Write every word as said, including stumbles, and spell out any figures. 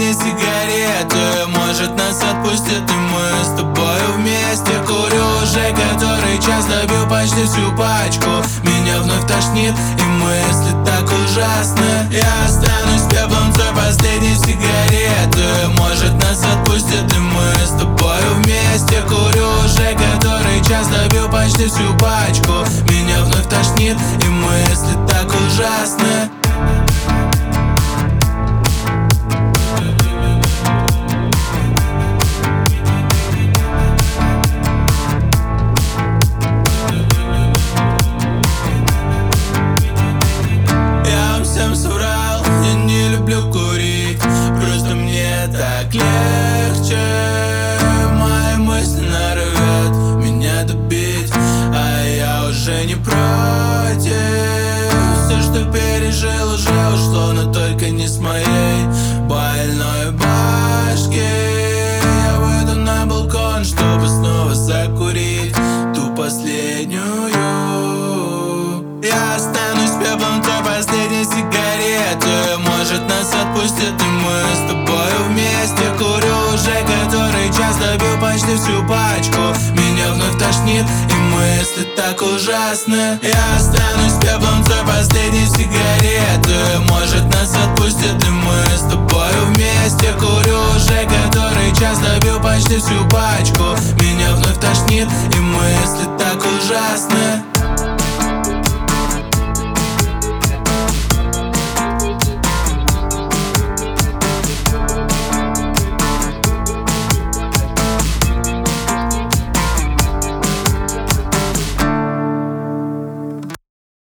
последней сигареты. Может, нас отпустят, и мы с тобою вместе. Курю уже который час, добью почти всю пачку. Меня вновь тошнит, и мысли так ужасны. Я останусь пеплом той последней сигареты. Может, нас отпустят, и мы с тобою вместе. Курю уже который час, добью почти всю пачку. Меня вновь тошнит, и мысли так ужасны. Я не люблю курить, просто мне так легче. Мои мысли норовят меня добить, а я уже не против. Все, что пережил, уже ушло, но только не с моей больной башки. Я выйду на балкон, чтобы снова закурить ту последнюю. Я останусь пеплом той последней сигареты. Может, нас отпустят, и мы с тобою вместе. Курю уже который час, добью почти всю пачку. Меня вновь тошнит, и мысли так ужасны. Я останусь пеплом той последней сигареты.